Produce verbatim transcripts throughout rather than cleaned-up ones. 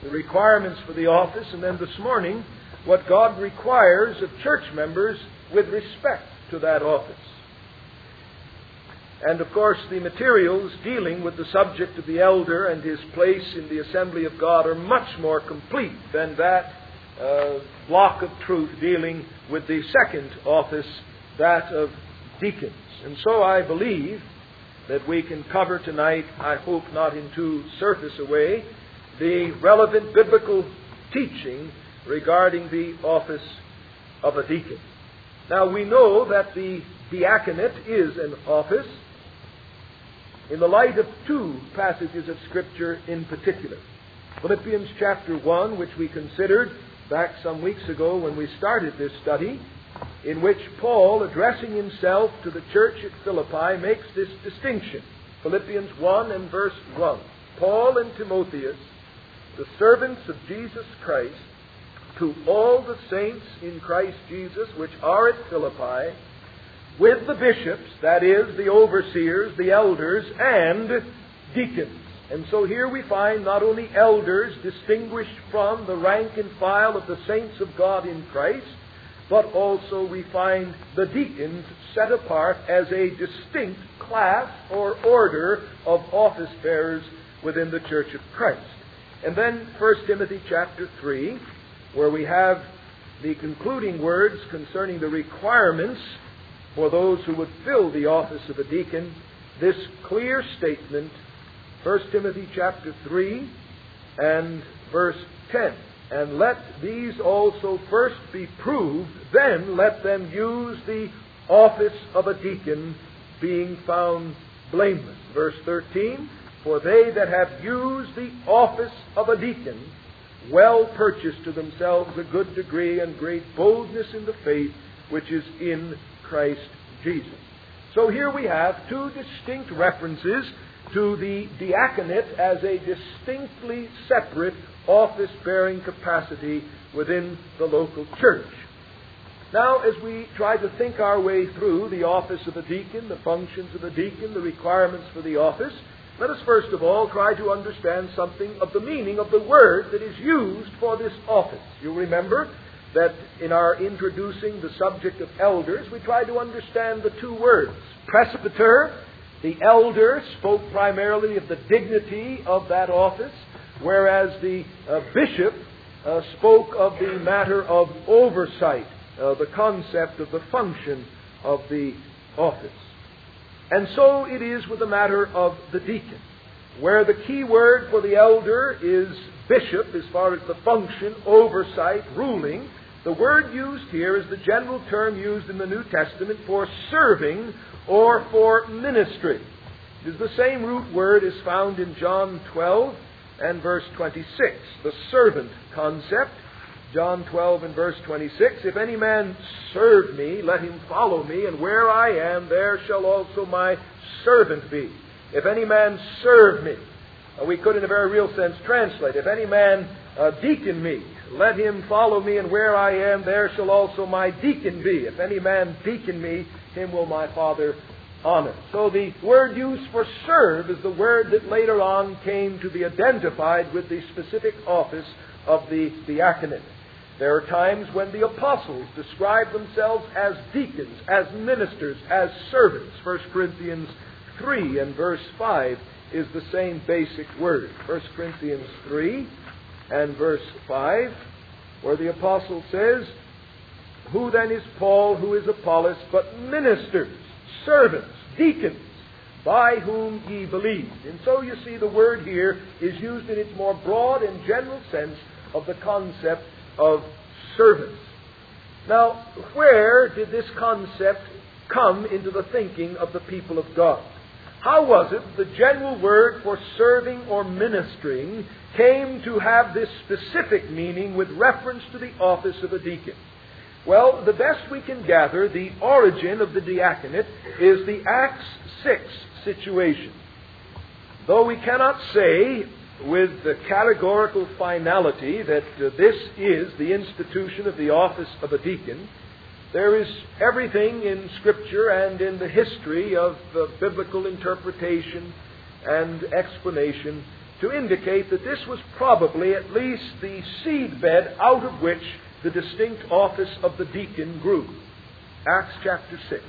the requirements for the office, and then this morning, what God requires of church members with respect to that office. And of course, the materials dealing with the subject of the elder and his place in the assembly of God are much more complete than that uh, block of truth dealing with the second office, that of deacons. And so I believe that we can cover tonight, I hope not in too surface a way, the relevant biblical teaching regarding the office of a deacon. Now, we know that the diaconate is an office in the light of two passages of Scripture in particular. Philippians chapter one, which we considered back some weeks ago when we started this study, in which Paul, addressing himself to the church at Philippi, makes this distinction. Philippians one and verse one. Paul and Timotheus, the servants of Jesus Christ, to all the saints in Christ Jesus which are at Philippi, with the bishops, that is, the overseers, the elders, and deacons. And so here we find not only elders distinguished from the rank and file of the saints of God in Christ, but also we find the deacons set apart as a distinct class or order of office bearers within the Church of Christ. And then First Timothy chapter three, where we have the concluding words concerning the requirements for those who would fill the office of a deacon, this clear statement, First Timothy chapter three and verse ten. And let these also first be proved, then let them use the office of a deacon, being found blameless. Verse thirteen, for they that have used the office of a deacon well purchased to themselves a good degree and great boldness in the faith which is in Christ Jesus. So here we have two distinct references to the diaconate as a distinctly separate office-bearing capacity within the local church. Now, as we try to think our way through the office of a deacon, the functions of a deacon, the requirements for the office, let us first of all try to understand something of the meaning of the word that is used for this office. You'll remember that in our introducing the subject of elders, we tried to understand the two words. Presbyter, the elder, spoke primarily of the dignity of that office, whereas the uh, bishop uh, spoke of the matter of oversight, uh, the concept of the function of the office. And so it is with the matter of the deacon, where the key word for the elder is bishop as far as the function, oversight, ruling. The word used here is the general term used in the New Testament for serving or for ministry. It is the same root word as found in John twelve and verse twenty-six, the servant concept. John twelve and verse twenty-six, if any man serve me, let him follow me, and where I am, there shall also my servant be. If any man serve me, uh, we could in a very real sense translate, if any man uh, deacon me, let him follow me, and where I am, there shall also my deacon be. If any man deacon me, him will my Father honor. So the word used for serve is the word that later on came to be identified with the specific office of the diaconate. There are times when the apostles describe themselves as deacons, as ministers, as servants. First Corinthians three and verse five is the same basic word. First Corinthians three and verse five, where the apostle says, who then is Paul, who is Apollos, but ministers, servants, deacons, by whom ye believed. And so you see the word here is used in its more broad and general sense of the concept of servants. Now, where did this concept come into the thinking of the people of God? How was it the general word for serving or ministering came to have this specific meaning with reference to the office of a deacon? Well, the best we can gather, the origin of the diaconate is the Acts six situation. Though we cannot say with the categorical finality that uh, this is the institution of the office of a deacon, there is everything in Scripture and in the history of uh, biblical interpretation and explanation to indicate that this was probably at least the seedbed out of which the distinct office of the deacon grew. Acts chapter six.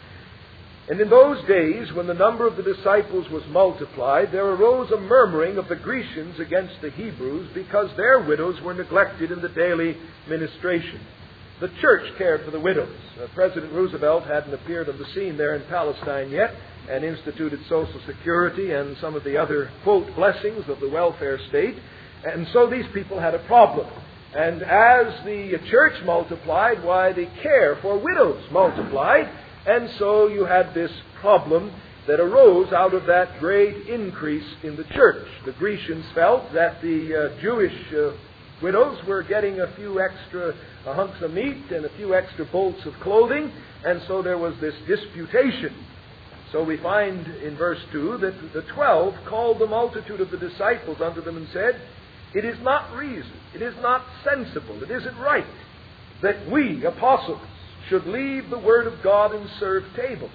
And in those days, when the number of the disciples was multiplied, there arose a murmuring of the Grecians against the Hebrews, because their widows were neglected in the daily ministration. The church cared for the widows. Uh, President Roosevelt hadn't appeared on the scene there in Palestine yet, and instituted Social Security and some of the other, quote, blessings of the welfare state. And so these people had a problem. And as the church multiplied, why, the care for widows multiplied. And so you had this problem that arose out of that great increase in the church. The Grecians felt that the uh, Jewish uh, widows were getting a few extra uh, hunks of meat and a few extra bolts of clothing, and so there was this disputation. So we find in verse two that the twelve called the multitude of the disciples unto them and said, "It is not reason, it is not sensible, it isn't right that we, apostles, should leave the Word of God and serve table.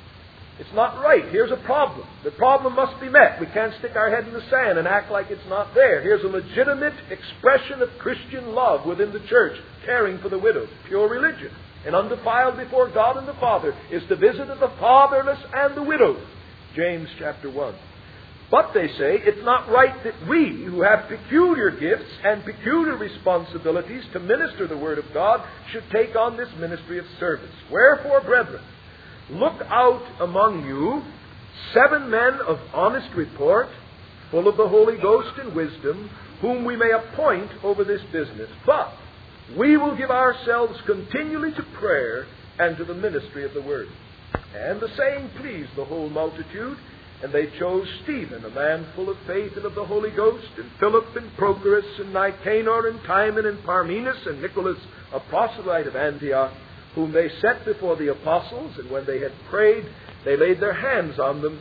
It's not right. Here's a problem. The problem must be met. We can't stick our head in the sand and act like it's not there. Here's a legitimate expression of Christian love within the church, caring for the widows, pure religion, and undefiled before God and the Father, is to visit the fatherless and the widows." James chapter one. But they say it's not right that we, who have peculiar gifts and peculiar responsibilities to minister the Word of God, should take on this ministry of service. Wherefore, brethren, look out among you seven men of honest report, full of the Holy Ghost and wisdom, whom we may appoint over this business. But we will give ourselves continually to prayer and to the ministry of the Word. And the saying pleased the whole multitude. And they chose Stephen, a man full of faith and of the Holy Ghost, and Philip and Prochorus, and Nicanor, and Timon, and Parmenas, and Nicholas, a proselyte of Antioch, whom they set before the apostles. And when they had prayed, they laid their hands on them,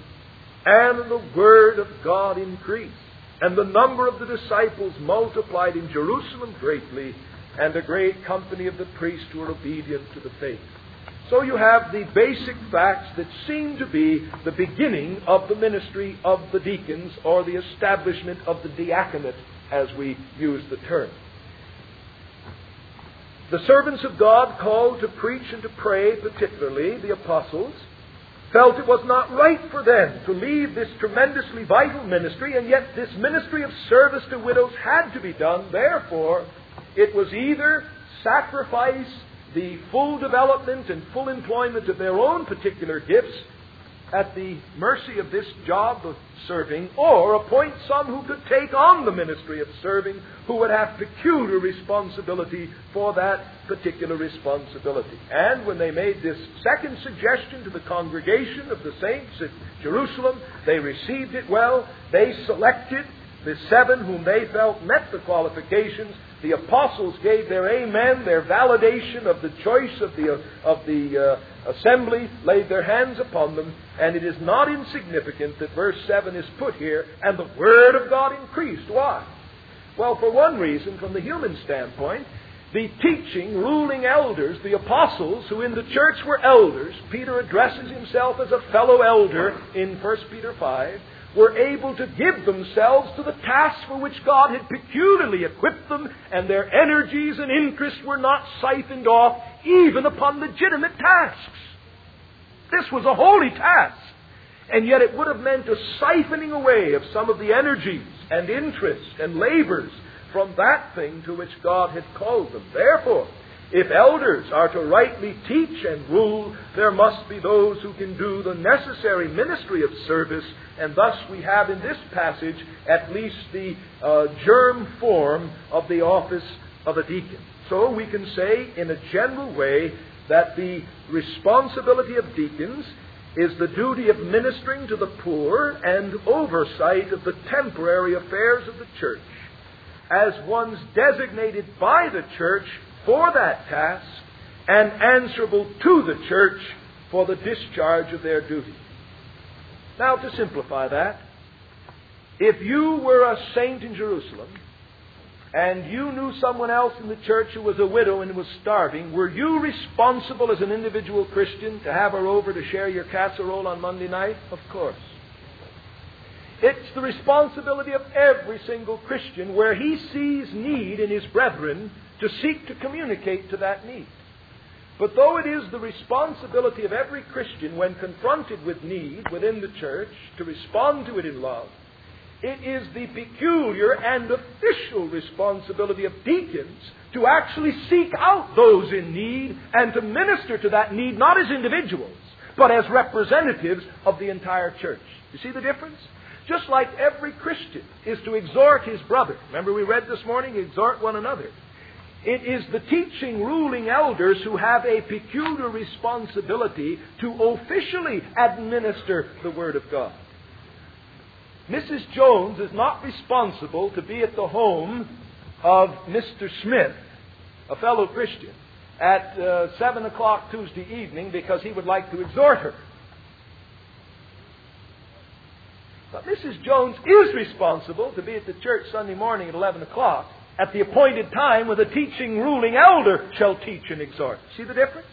and the word of God increased. And the number of the disciples multiplied in Jerusalem greatly, and a great company of the priests were obedient to the faith. So you have the basic facts that seem to be the beginning of the ministry of the deacons, or the establishment of the diaconate, as we use the term. The servants of God, called to preach and to pray, particularly the apostles, felt it was not right for them to leave this tremendously vital ministry, and yet this ministry of service to widows had to be done. Therefore, it was either sacrifice the full development and full employment of their own particular gifts at the mercy of this job of serving, or appoint some who could take on the ministry of serving, who would have peculiar responsibility for that particular responsibility. And when they made this second suggestion to the congregation of the saints at Jerusalem, they received it well. They selected the seven whom they felt met the qualifications. The apostles gave their amen, their validation of the choice of the, uh, of the uh, assembly, laid their hands upon them, and it is not insignificant that verse seven is put here, and the Word of God increased. Why? Well, for one reason, from the human standpoint, the teaching, ruling elders, the apostles, who in the church were elders, Peter addresses himself as a fellow elder in First Peter five, were able to give themselves to the task for which God had peculiarly equipped them, and their energies and interests were not siphoned off even upon legitimate tasks. This was a holy task, and yet it would have meant a siphoning away of some of the energies and interests and labors from that thing to which God had called them. Therefore, if elders are to rightly teach and rule, there must be those who can do the necessary ministry of service, and thus we have in this passage at least the uh, germ form of the office of a deacon. So we can say in a general way that the responsibility of deacons is the duty of ministering to the poor and oversight of the temporary affairs of the church, as ones designated by the church for that task, and answerable to the church for the discharge of their duty. Now, to simplify that, if you were a saint in Jerusalem, and you knew someone else in the church who was a widow and was starving, were you responsible as an individual Christian to have her over to share your casserole on Monday night? Of course. It's the responsibility of every single Christian where he sees need in his brethren to seek to communicate to that need. But though it is the responsibility of every Christian when confronted with need within the church to respond to it in love, it is the peculiar and official responsibility of deacons to actually seek out those in need and to minister to that need not as individuals, but as representatives of the entire church. You see the difference? Just like every Christian is to exhort his brother. Remember we read this morning, exhort one another. It is the teaching, ruling elders who have a peculiar responsibility to officially administer the Word of God. Missus Jones is not responsible to be at the home of Mister Smith, a fellow Christian, at uh, seven o'clock Tuesday evening because he would like to exhort her. But Missus Jones is responsible to be at the church Sunday morning at eleven o'clock at the appointed time when the teaching, ruling elder shall teach and exhort. See the difference?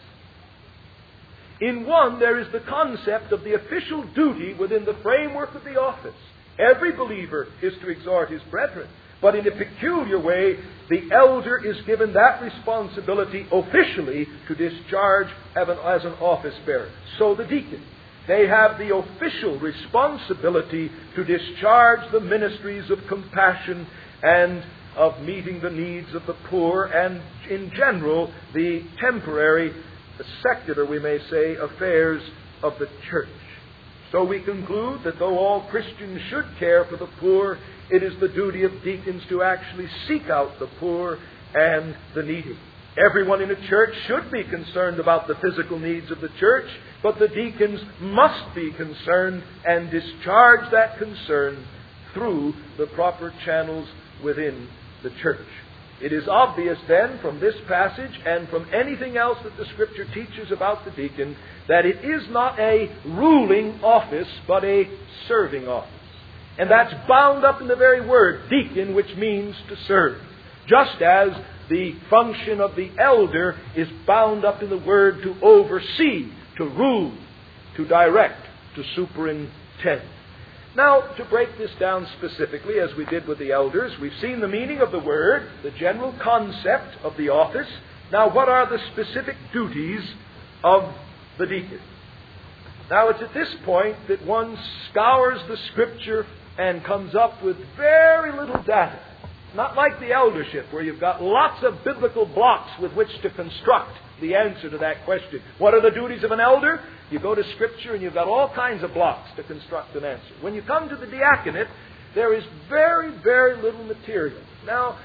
In one, there is the concept of the official duty within the framework of the office. Every believer is to exhort his brethren. But in a peculiar way, the elder is given that responsibility officially to discharge as an office bearer. So the deacon. They have the official responsibility to discharge the ministries of compassion and of meeting the needs of the poor and, in general, the temporary, the secular, we may say, affairs of the church. So we conclude that though all Christians should care for the poor, it is the duty of deacons to actually seek out the poor and the needy. Everyone in a church should be concerned about the physical needs of the church, but the deacons must be concerned and discharge that concern through the proper channels within the church. It is obvious then from this passage and from anything else that the Scripture teaches about the deacon that it is not a ruling office but a serving office. And that's bound up in the very word deacon, which means to serve. Just as the function of the elder is bound up in the word to oversee, to rule, to direct, to superintend. Now, to break this down specifically, as we did with the elders, we've seen the meaning of the word, the general concept of the office. Now, what are the specific duties of the deacon? Now, it's at this point that one scours the Scripture and comes up with very little data. Not like the eldership, where you've got lots of biblical blocks with which to construct the answer to that question. What are the duties of an elder? You go to Scripture and you've got all kinds of blocks to construct an answer. When you come to the diaconate, there is very, very little material. Now,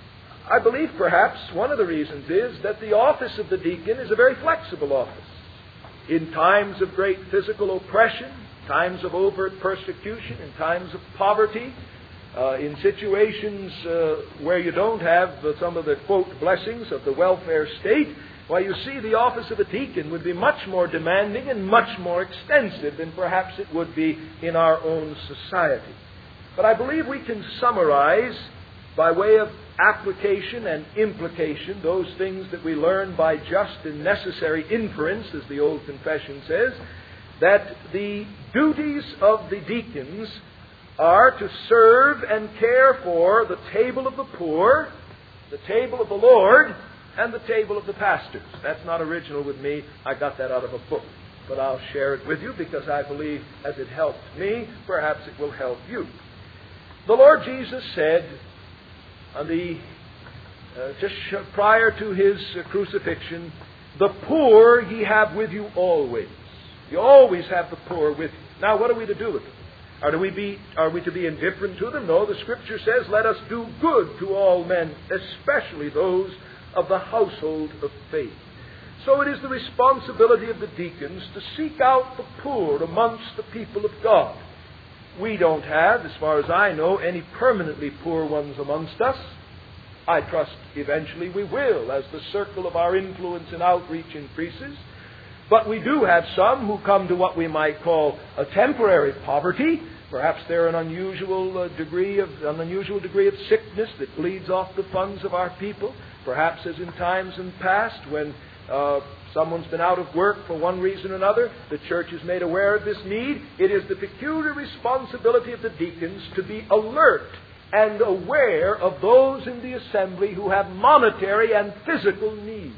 I believe perhaps one of the reasons is that the office of the deacon is a very flexible office. In times of great physical oppression, times of overt persecution, in times of poverty, Uh, in situations uh, where you don't have uh, some of the, quote, blessings of the welfare state, well, you see, the office of a deacon would be much more demanding and much more extensive than perhaps it would be in our own society. But I believe we can summarize, by way of application and implication, those things that we learn by just and necessary inference, as the old confession says, that the duties of the deacons are to serve and care for the table of the poor, the table of the Lord, and the table of the pastors. That's not original with me. I got that out of a book. But I'll share it with you because I believe as it helped me, perhaps it will help you. The Lord Jesus said, on the, uh, just prior to His uh, crucifixion, "The poor ye have with you always." You always have the poor with you. Now, what are we to do with them? Are we, be, are we to be indifferent to them? No, the Scripture says, "Let us do good to all men, especially those of the household of faith." So it is the responsibility of the deacons to seek out the poor amongst the people of God. We don't have, as far as I know, any permanently poor ones amongst us. I trust eventually we will, as the circle of our influence and outreach increases. But we do have some who come to what we might call a temporary poverty. Perhaps they're an unusual uh, degree of an unusual degree of sickness that bleeds off the funds of our people. Perhaps, as in times in past, when uh, Someone's been out of work for one reason or another. The church is made aware of this need. It is the peculiar responsibility of the deacons to be alert and aware of those in the assembly who have monetary and physical needs.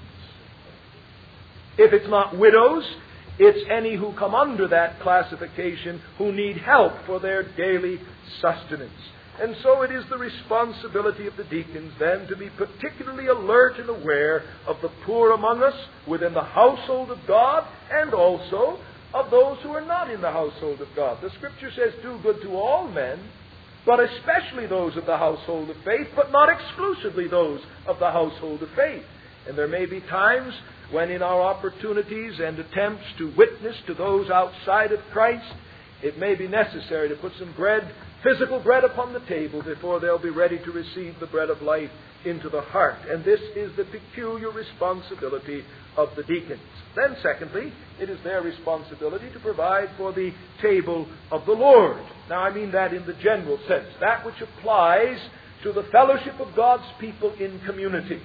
If it's not widows, it's any who come under that classification who need help for their daily sustenance. And so it is the responsibility of the deacons then to be particularly alert and aware of the poor among us within the household of God and also of those who are not in the household of God. The Scripture says, do good to all men, but especially those of the household of faith, but not exclusively those of the household of faith. And there may be times when in our opportunities and attempts to witness to those outside of Christ, it may be necessary to put some bread, physical bread upon the table before they'll be ready to receive the bread of life into the heart. And this is the peculiar responsibility of the deacons. Then secondly, it is their responsibility to provide for the table of the Lord. Now I mean that in the general sense, that which applies to the fellowship of God's people in community.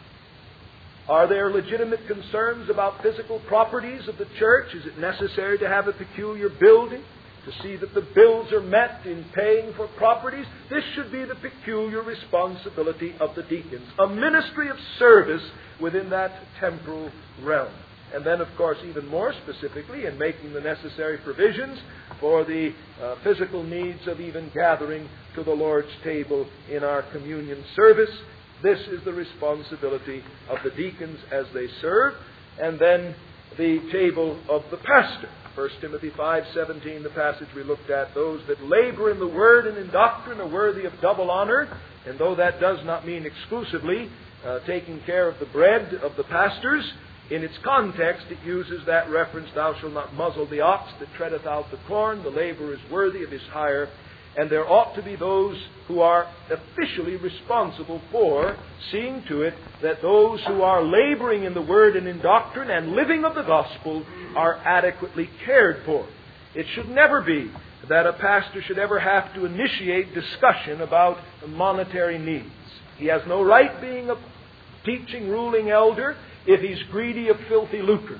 Are there legitimate concerns about physical properties of the church? Is it necessary to have a peculiar building to see that the bills are met in paying for properties? This should be the peculiar responsibility of the deacons, a ministry of service within that temporal realm. And then, of course, even more specifically, in making the necessary provisions for the uh, physical needs of even gathering to the Lord's table in our communion service. This is the responsibility of the deacons as they serve. And then the table of the pastor. First Timothy five seventeen, the passage we looked at, those that labor in the word and in doctrine are worthy of double honor. And though that does not mean exclusively uh, taking care of the bread of the pastors, in its context it uses that reference, thou shalt not muzzle the ox that treadeth out the corn, the laborer is worthy of his hire. And there ought to be those who are officially responsible for seeing to it that those who are laboring in the Word and in doctrine and living of the gospel are adequately cared for. It should never be that a pastor should ever have to initiate discussion about monetary needs. He has no right, being a teaching, ruling elder, if he's greedy of filthy lucre.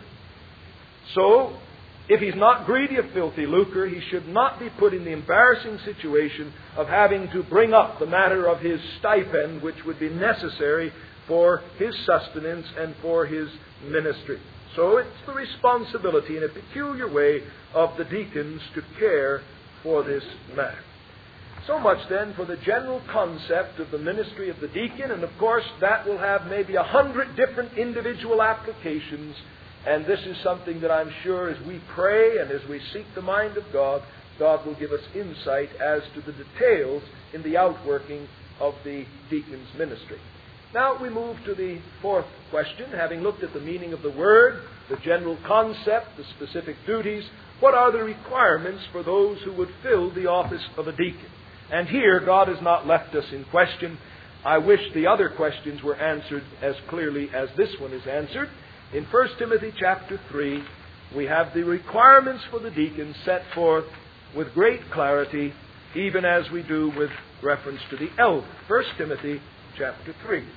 So, if he's not greedy of filthy lucre, he should not be put in the embarrassing situation of having to bring up the matter of his stipend, which would be necessary for his sustenance and for his ministry. So it's the responsibility in a peculiar way of the deacons to care for this matter. So much then for the general concept of the ministry of the deacon, and of course that will have maybe a hundred different individual applications. And this is something that I'm sure as we pray and as we seek the mind of God, God will give us insight as to the details in the outworking of the deacon's ministry. Now we move to the fourth question. Having looked at the meaning of the word, the general concept, the specific duties, what are the requirements for those who would fill the office of a deacon? And here God has not left us in question. I wish the other questions were answered as clearly as this one is answered. In First Timothy chapter three, we have the requirements for the deacons set forth with great clarity, even as we do with reference to the elder. First Timothy chapter three.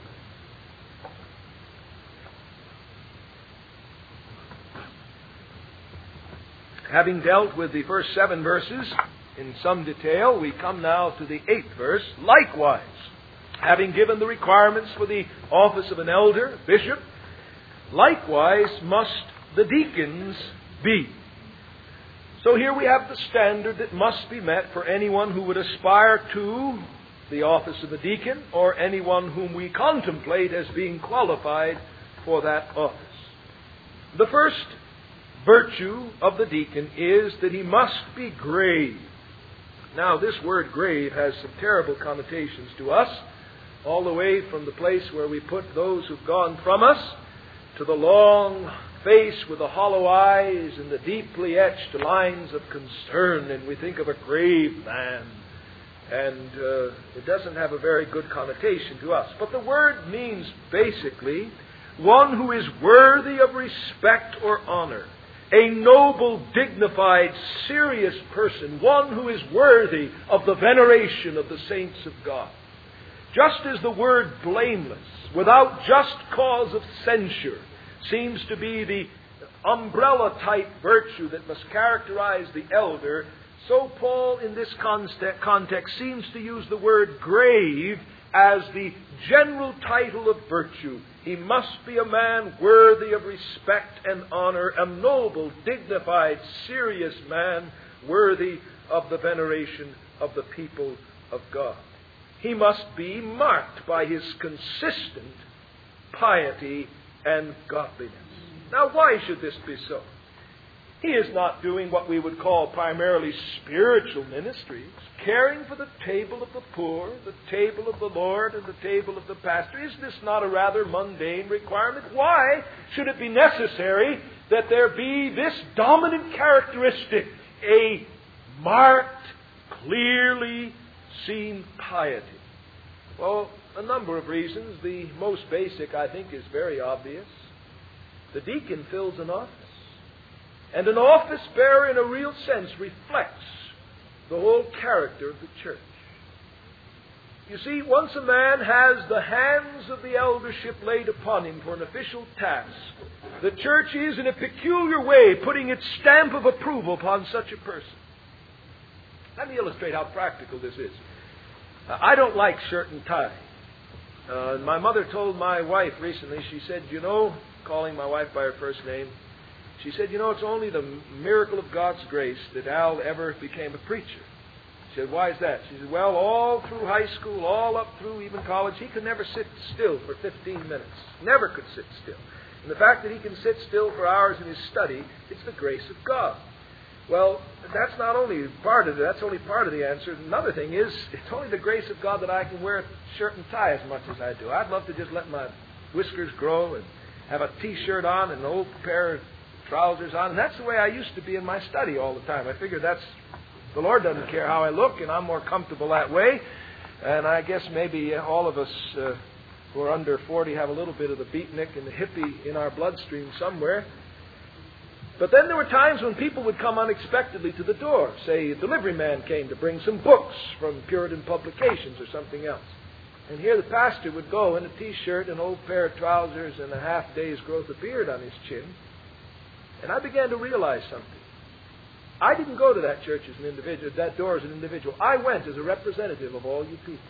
Having dealt with the first seven verses in some detail, we come now to the eighth verse. Likewise, having given the requirements for the office of an elder, bishop, likewise must the deacons be. So here we have the standard that must be met for anyone who would aspire to the office of a deacon, or anyone whom we contemplate as being qualified for that office. The first virtue of the deacon is that he must be grave. Now, this word grave has some terrible connotations to us, all the way from the place where we put those who've gone from us, to the long face with the hollow eyes and the deeply etched lines of concern, and we think of a grave man. And uh, it doesn't have a very good connotation to us. But the word means basically one who is worthy of respect or honor. A noble, dignified, serious person. One who is worthy of the veneration of the saints of God. Just as the word blameless, without just cause of censure, seems to be the umbrella-type virtue that must characterize the elder, so Paul, in this context, seems to use the word grave as the general title of virtue. He must be a man worthy of respect and honor, a noble, dignified, serious man, worthy of the veneration of the people of God. He must be marked by his consistent piety and godliness. Now, why should this be so? He is not doing what we would call primarily spiritual ministries, caring for the table of the poor, the table of the Lord, and the table of the pastor. Is this not a rather mundane requirement? Why should it be necessary that there be this dominant characteristic, a marked, clearly seen piety? Well, a number of reasons. The most basic, I think, is very obvious. The deacon fills an office. And an office bearer, in a real sense, reflects the whole character of the church. You see, once a man has the hands of the eldership laid upon him for an official task, the church is, in a peculiar way, putting its stamp of approval upon such a person. Let me illustrate how practical this is. Uh, I don't like shirt and tie. Uh, my mother told my wife recently, she said, you know, calling my wife by her first name, she said, you know, it's only the miracle of God's grace that Al ever became a preacher. She said, why is that? She said, well, all through high school, all up through even college, he could never sit still for fifteen minutes. Never could sit still. And the fact that he can sit still for hours in his study, it's the grace of God. Well, that's not only part of it, that's only part of the answer. Another thing is, it's only the grace of God that I can wear a shirt and tie as much as I do. I'd love to just let my whiskers grow and have a T-shirt on and an old pair of trousers on. And that's the way I used to be in my study all the time. I figured that's, the Lord doesn't care how I look, and I'm more comfortable that way. And I guess maybe all of us uh, who are under forty have a little bit of the beatnik and the hippie in our bloodstream somewhere. But then there were times when people would come unexpectedly to the door. Say a delivery man came to bring some books from Puritan publications or something else. And here the pastor would go in a T-shirt, an old pair of trousers, and a half day's growth of beard on his chin. And I began to realize something. I didn't go to that church as an individual, that door as an individual. I went as a representative of all you people.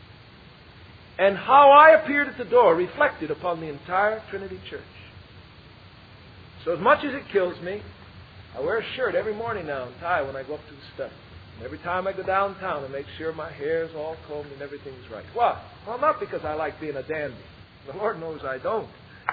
And how I appeared at the door reflected upon the entire Trinity Church. So as much as it kills me, I wear a shirt every morning now and tie when I go up to the study. And every time I go downtown, I make sure my hair is all combed and everything's right. Why? Well, not because I like being a dandy. The Lord knows I don't.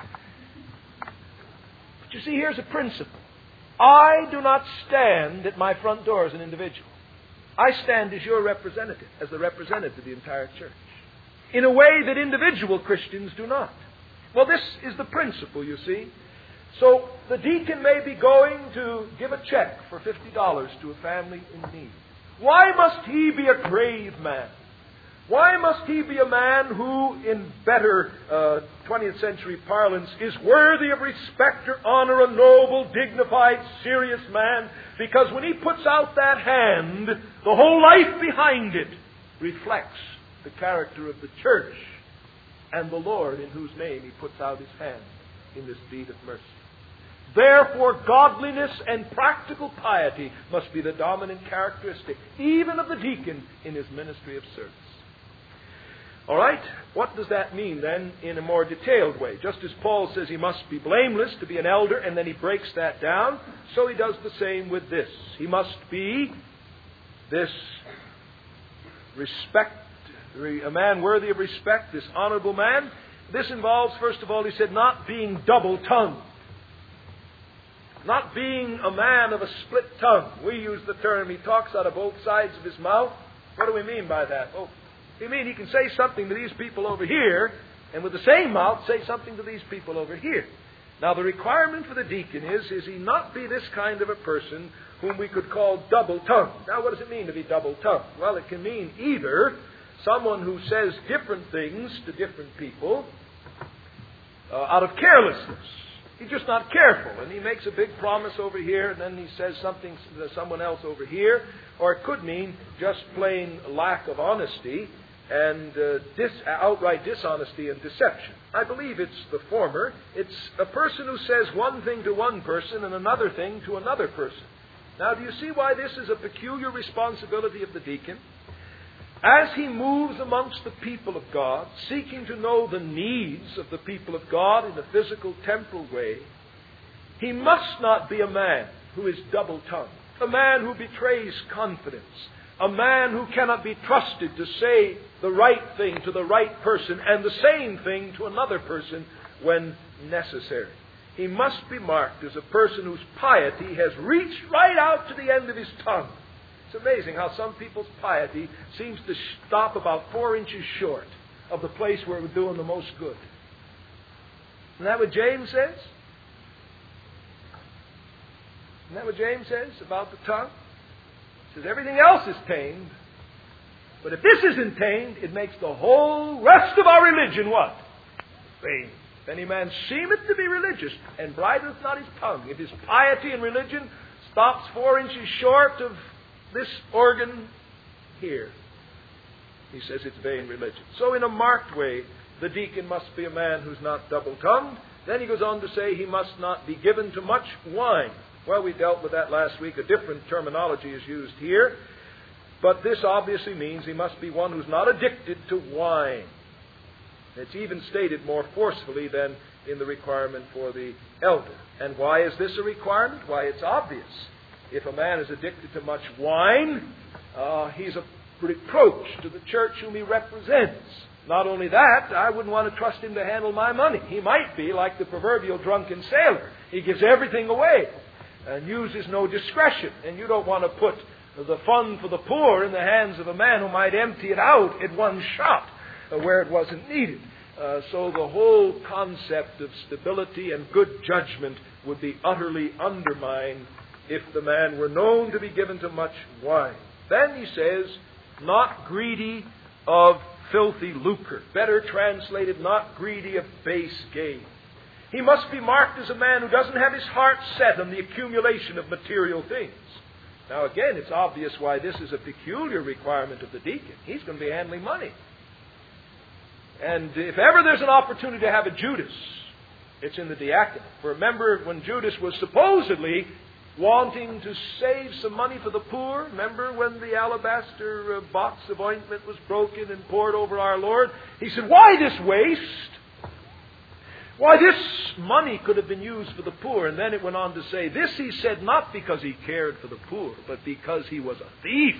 But you see, here's a principle. I do not stand at my front door as an individual. I stand as your representative, as the representative of the entire church, in a way that individual Christians do not. Well, this is the principle, you see. So the deacon may be going to give a check for fifty dollars to a family in need. Why must he be a grave man? Why must he be a man who, in better uh, twentieth century parlance, is worthy of respect or honor, a noble, dignified, serious man? Because when he puts out that hand, the whole life behind it reflects the character of the church and the Lord in whose name he puts out his hand in this deed of mercy. Therefore, godliness and practical piety must be the dominant characteristic, even of the deacon in his ministry of service. All right, what does that mean then in a more detailed way? Just as Paul says he must be blameless to be an elder, and then he breaks that down, so he does the same with this. He must be this respect, a man worthy of respect, this honorable man. This involves, first of all, he said, not being double-tongued. Not being a man of a split tongue. We use the term, he talks out of both sides of his mouth. What do we mean by that? Oh, we mean he can say something to these people over here, and with the same mouth say something to these people over here. Now, the requirement for the deacon is, is he not be this kind of a person whom we could call double-tongued. Now, what does it mean to be double-tongued? Well, it can mean either someone who says different things to different people uh, out of carelessness. He's just not careful, and he makes a big promise over here, and then he says something to someone else over here. Or it could mean just plain lack of honesty, and uh, dis- outright dishonesty and deception. I believe it's the former. It's a person who says one thing to one person and another thing to another person. Now, do you see why this is a peculiar responsibility of the deacon? As he moves amongst the people of God, seeking to know the needs of the people of God in a physical, temporal way, he must not be a man who is double-tongued, a man who betrays confidence, a man who cannot be trusted to say the right thing to the right person and the same thing to another person when necessary. He must be marked as a person whose piety has reached right out to the end of his tongue. It's amazing how some people's piety seems to stop about four inches short of the place where we're doing the most good. Isn't that what James says? Isn't that what James says about the tongue? He says everything else is tamed, but if this isn't tamed, it makes the whole rest of our religion what? Vain. If any man seemeth to be religious, and bridleth not his tongue, if his piety and religion stops four inches short of this organ here, he says it's vain religion. So in a marked way, the deacon must be a man who's not double-tongued. Then he goes on to say he must not be given to much wine. Well, we dealt with that last week. A different terminology is used here. But this obviously means he must be one who's not addicted to wine. It's even stated more forcefully than in the requirement for the elder. And why is this a requirement? Why, it's obvious. If a man is addicted to much wine, uh, he's a reproach to the church whom he represents. Not only that, I wouldn't want to trust him to handle my money. He might be like the proverbial drunken sailor. He gives everything away and uses no discretion. And you don't want to put the fund for the poor in the hands of a man who might empty it out at one shot uh, where it wasn't needed. Uh, so the whole concept of stability and good judgment would be utterly undermined if the man were known to be given to much wine. Then he says, not greedy of filthy lucre. Better translated, not greedy of base gain. He must be marked as a man who doesn't have his heart set on the accumulation of material things. Now again, it's obvious why this is a peculiar requirement of the deacon. He's going to be handling money. And if ever there's an opportunity to have a Judas, it's in the diaconate. For remember when Judas was supposedly wanting to save some money for the poor, remember when the alabaster box of ointment was broken and poured over our Lord? He said, why this waste? Why, this money could have been used for the poor. And then it went on to say, this he said not because he cared for the poor, but because he was a thief.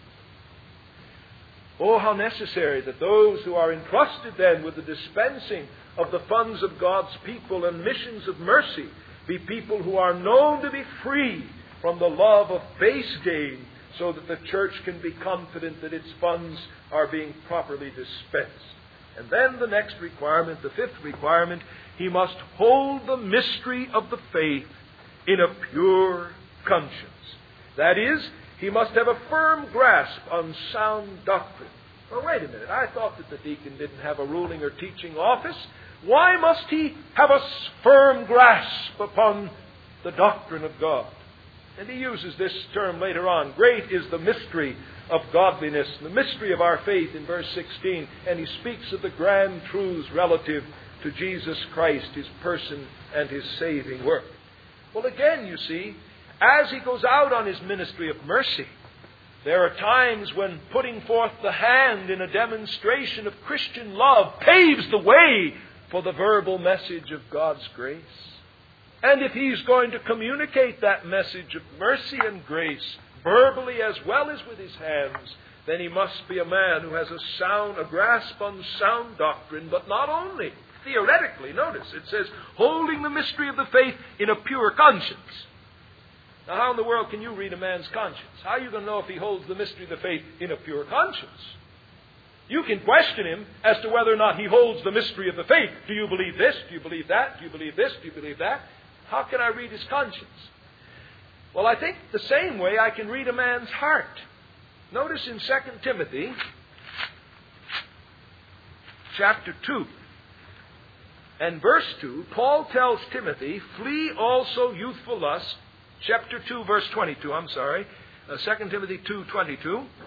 Oh, how necessary that those who are entrusted then with the dispensing of the funds of God's people and missions of mercy be people who are known to be free from the love of base gain, so that the church can be confident that its funds are being properly dispensed. And then the next requirement, the fifth requirement, he must hold the mystery of the faith in a pure conscience. That is, he must have a firm grasp on sound doctrine. Well, wait a minute. I thought that the deacon didn't have a ruling or teaching office. Why must he have a firm grasp upon the doctrine of God? And he uses this term later on. Great is the mystery of godliness, the mystery of our faith in verse sixteen. And he speaks of the grand truths relative to Jesus Christ, his person and his saving work. Well, again, you see, as he goes out on his ministry of mercy, there are times when putting forth the hand in a demonstration of Christian love paves the way for the verbal message of God's grace. And if he's going to communicate that message of mercy and grace verbally as well as with his hands, then he must be a man who has a sound, a grasp on sound doctrine, but not only theoretically. Notice, it says, holding the mystery of the faith in a pure conscience. Now, how in the world can you read a man's conscience? How are you going to know if he holds the mystery of the faith in a pure conscience? You can question him as to whether or not he holds the mystery of the faith. Do you believe this? Do you believe that? Do you believe this? Do you believe that? How can I read his conscience? Well, I think the same way I can read a man's heart. Notice in Second Timothy chapter two and verse two, Paul tells Timothy, flee also youthful lust. Chapter two, verse twenty-two, I'm sorry. Uh, Second Timothy two twenty-two.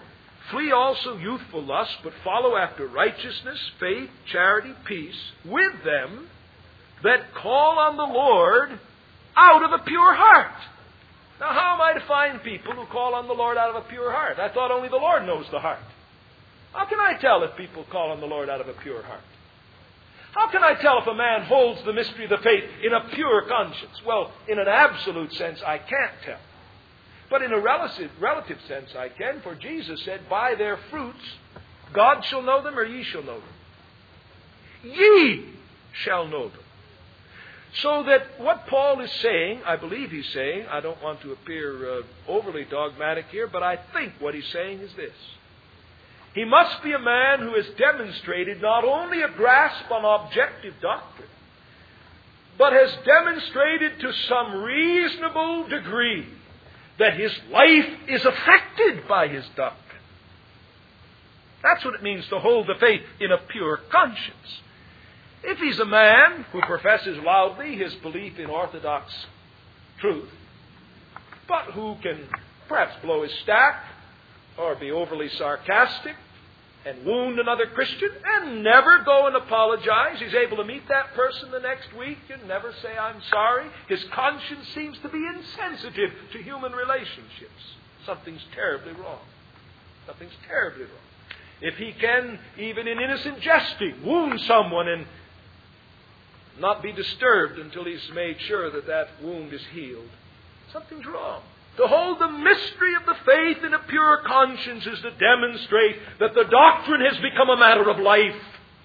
Flee also youthful lust, but follow after righteousness, faith, charity, peace, with them that call on the Lord out of a pure heart. Now, how am I to find people who call on the Lord out of a pure heart? I thought only the Lord knows the heart. How can I tell if people call on the Lord out of a pure heart? How can I tell if a man holds the mystery of the faith in a pure conscience? Well, in an absolute sense, I can't tell. But in a relative, relative sense, I can, for Jesus said, by their fruits, God shall know them, or ye shall know them. Ye shall know them. So that what Paul is saying, I believe he's saying, I don't want to appear uh, overly dogmatic here, but I think what he's saying is this. He must be a man who has demonstrated not only a grasp on objective doctrine, but has demonstrated to some reasonable degree that his life is affected by his doctrine. That's what it means to hold the faith in a pure conscience. If he's a man who professes loudly his belief in orthodox truth, but who can perhaps blow his stack or be overly sarcastic and wound another Christian and never go and apologize, he's able to meet that person the next week and never say, I'm sorry. His conscience seems to be insensitive to human relationships. Something's terribly wrong. Something's terribly wrong. If he can, even in innocent jesting, wound someone and not be disturbed until he's made sure that that wound is healed, something's wrong. To hold the mystery of the faith in a pure conscience is to demonstrate that the doctrine has become a matter of life.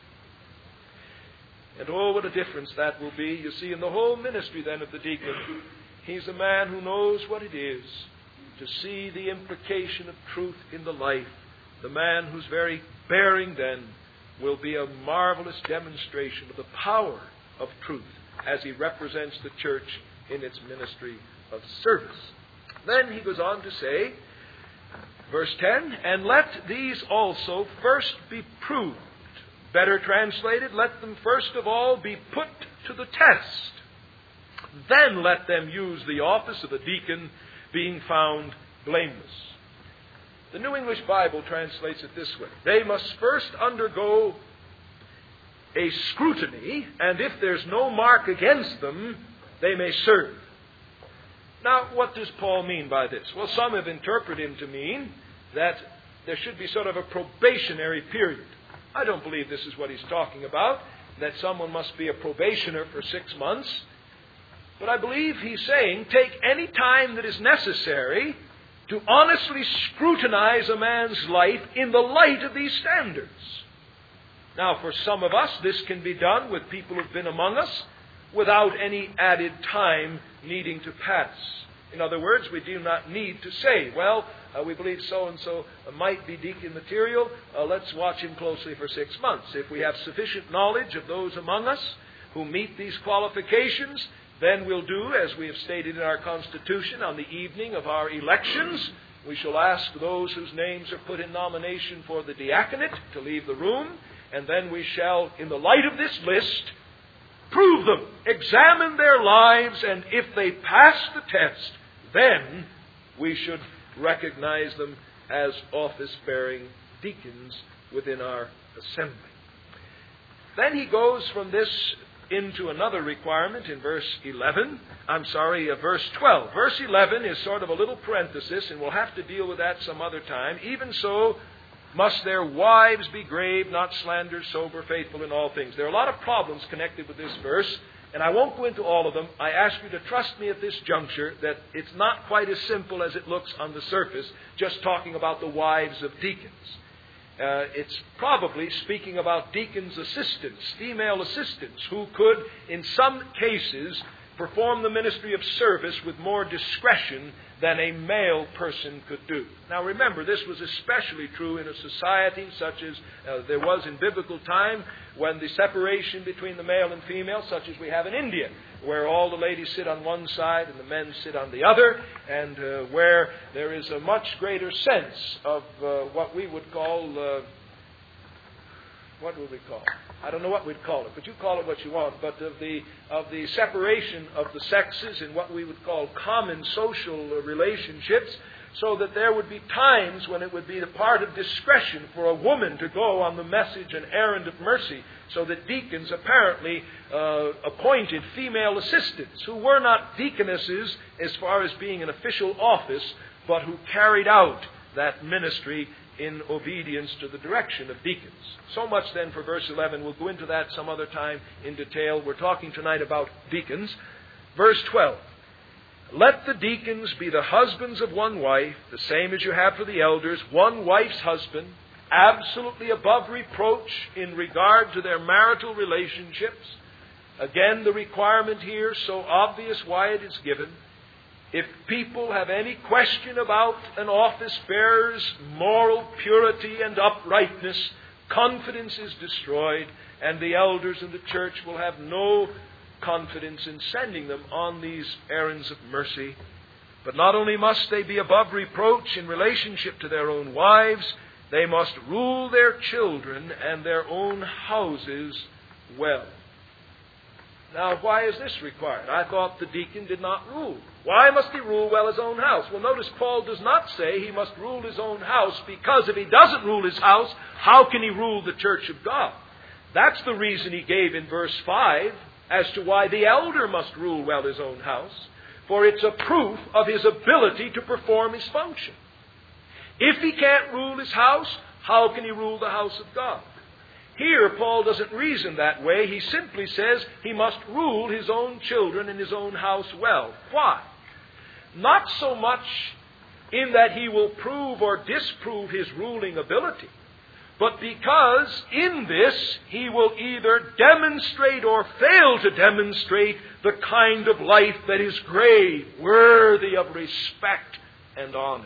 And oh, what a difference that will be. You see, in the whole ministry then of the deacon, he's a man who knows what it is to see the implication of truth in the life. The man whose very bearing then will be a marvelous demonstration of the power of truth as he represents the church in its ministry of service. Then he goes on to say, verse ten, and let these also first be proved. Better translated, let them first of all be put to the test. Then let them use the office of a deacon, being found blameless. The New English Bible translates it this way. They must first undergo a scrutiny, and if there's no mark against them, they may serve. Now, what does Paul mean by this? Well, some have interpreted him to mean that there should be sort of a probationary period. I don't believe this is what he's talking about, that someone must be a probationer for six months. But I believe he's saying take any time that is necessary to honestly scrutinize a man's life in the light of these standards. Now, for some of us, this can be done with people who've been among us without any added time needing to pass. In other words, we do not need to say, well, uh, we believe so-and-so might be deacon material. Uh, let's watch him closely for six months. If we have sufficient knowledge of those among us who meet these qualifications, then we'll do, as we have stated in our Constitution, on the evening of our elections, we shall ask those whose names are put in nomination for the diaconate to leave the room, and then we shall, in the light of this list, prove them, examine their lives, and if they pass the test, then we should recognize them as office-bearing deacons within our assembly. Then he goes from this into another requirement in verse eleven. I'm sorry, uh, verse twelve. Verse eleven is sort of a little parenthesis, and we'll have to deal with that some other time. Even so, must their wives be grave, not slanderous, sober, faithful in all things. There are a lot of problems connected with this verse, and I won't go into all of them. I ask you to trust me at this juncture that it's not quite as simple as it looks on the surface, just talking about the wives of deacons. Uh, it's probably speaking about deacons' assistants, female assistants, who could, in some cases, perform the ministry of service with more discretion than a male person could do. Now remember, this was especially true in a society such as uh, there was in biblical time, when the separation between the male and female, such as we have in India, where all the ladies sit on one side and the men sit on the other, and uh, where there is a much greater sense of uh, what we would call, uh, what would we call it? I don't know what we'd call it, but you call it what you want, but of the of the separation of the sexes in what we would call common social relationships, so that there would be times when it would be the part of discretion for a woman to go on the message and errand of mercy, so that deacons apparently uh, appointed female assistants who were not deaconesses as far as being an official office, but who carried out that ministry in obedience to the direction of deacons. So much then for verse eleven. We'll go into that some other time in detail. We're talking tonight about deacons. Verse twelve. Let the deacons be the husbands of one wife, the same as you have for the elders, one wife's husband, absolutely above reproach in regard to their marital relationships. Again, the requirement here, so obvious why it is given. If people have any question about an office bearer's moral purity and uprightness, confidence is destroyed, and the elders in the church will have no confidence in sending them on these errands of mercy. But not only must they be above reproach in relationship to their own wives, they must rule their children and their own houses well. Now, why is this required? I thought the deacon did not rule. Why must he rule well his own house? Well, notice Paul does not say he must rule his own house, because if he doesn't rule his house, how can he rule the church of God? That's the reason he gave in verse five as to why the elder must rule well his own house, for it's a proof of his ability to perform his function. If he can't rule his house, how can he rule the house of God? Here, Paul doesn't reason that way. He simply says he must rule his own children and his own house well. Why? Not so much in that he will prove or disprove his ruling ability, but because in this he will either demonstrate or fail to demonstrate the kind of life that is grave, worthy of respect and honor.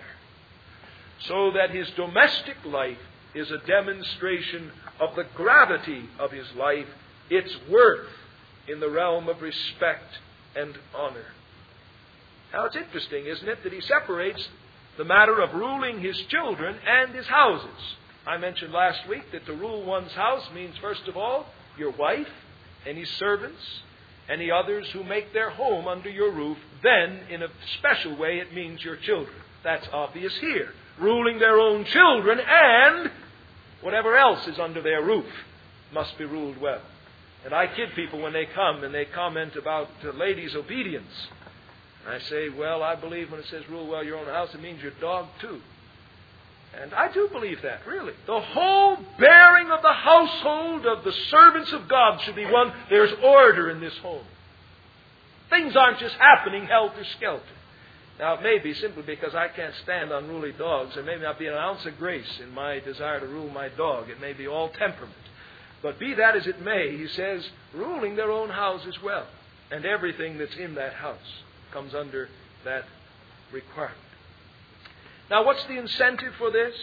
So that his domestic life is a demonstration of the gravity of his life, its worth in the realm of respect and honor. Now it's interesting, isn't it, that he separates the matter of ruling his children and his houses. I mentioned last week that to rule one's house means, first of all, your wife, any servants, any others who make their home under your roof. Then, in a special way, it means your children. That's obvious here. Ruling their own children and whatever else is under their roof must be ruled well. And I kid people when they come and they comment about uh, ladies' obedience. I say, well, I believe when it says rule well your own house, it means your dog too. And I do believe that, really. The whole bearing of the household of the servants of God should be one, there's order in this home. Things aren't just happening helter-skelter. Now, it may be simply because I can't stand unruly dogs. There may not be an ounce of grace in my desire to rule my dog. It may be all temperament. But be that as it may, he says, ruling their own house as well. And everything that's in that house comes under that requirement. Now, what's the incentive for this?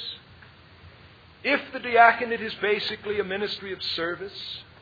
If the diaconate is basically a ministry of service,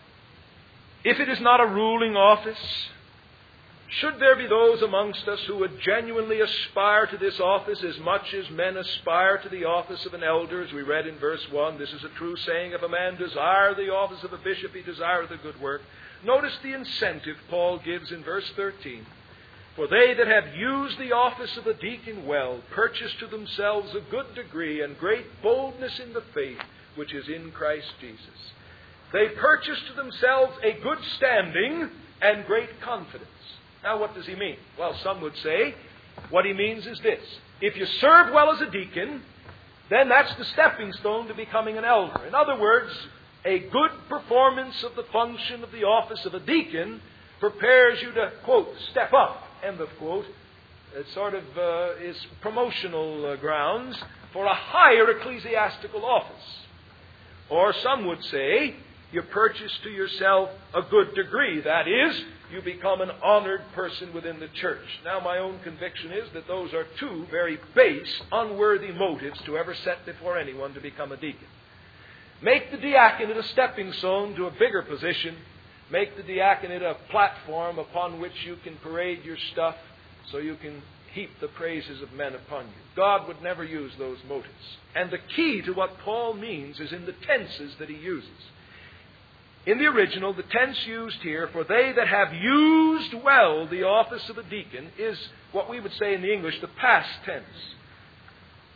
if it is not a ruling office, should there be those amongst us who would genuinely aspire to this office as much as men aspire to the office of an elder, as we read in verse one, this is a true saying, if a man desire the office of a bishop, he desireth a good work. Notice the incentive Paul gives in verse thirteen. For they that have used the office of a deacon well, purchase to themselves a good degree and great boldness in the faith which is in Christ Jesus. They purchase to themselves a good standing and great confidence. Now, what does he mean? Well, some would say what he means is this. If you serve well as a deacon, then that's the stepping stone to becoming an elder. In other words, a good performance of the function of the office of a deacon prepares you to, quote, step up, end of quote. It sort of uh, is promotional uh, grounds for a higher ecclesiastical office. Or some would say you purchase to yourself a good degree. That is, you become an honored person within the church. Now, my own conviction is that those are two very base, unworthy motives to ever set before anyone to become a deacon. Make the diaconate a stepping stone to a bigger position. Make the diaconate a platform upon which you can parade your stuff so you can heap the praises of men upon you. God would never use those motives. And the key to what Paul means is in the tenses that he uses. In the original, the tense used here, for they that have used well the office of a deacon, is what we would say in the English, the past tense.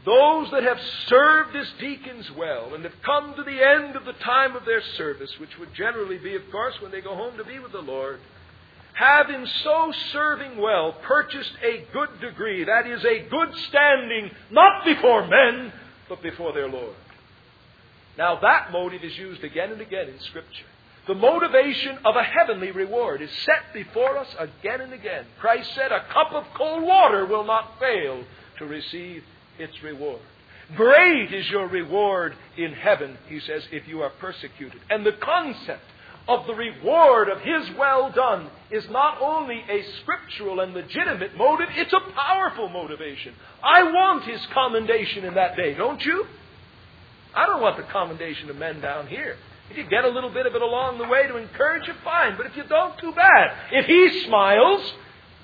those that have served as deacons well and have come to the end of the time of their service, which would generally be, of course, when they go home to be with the Lord, have in so serving well purchased a good degree, that is, a good standing, not before men, but before their Lord. Now that motive is used again and again in Scripture. The motivation of a heavenly reward is set before us again and again. Christ said, a cup of cold water will not fail to receive its reward. Great is your reward in heaven, he says, if you are persecuted. And the concept of the reward of His well done is not only a scriptural and legitimate motive, it's a powerful motivation. I want His commendation in that day, don't you? I don't want the commendation of men down here. If you get a little bit of it along the way to encourage you, fine. But if you don't, too bad. If He smiles,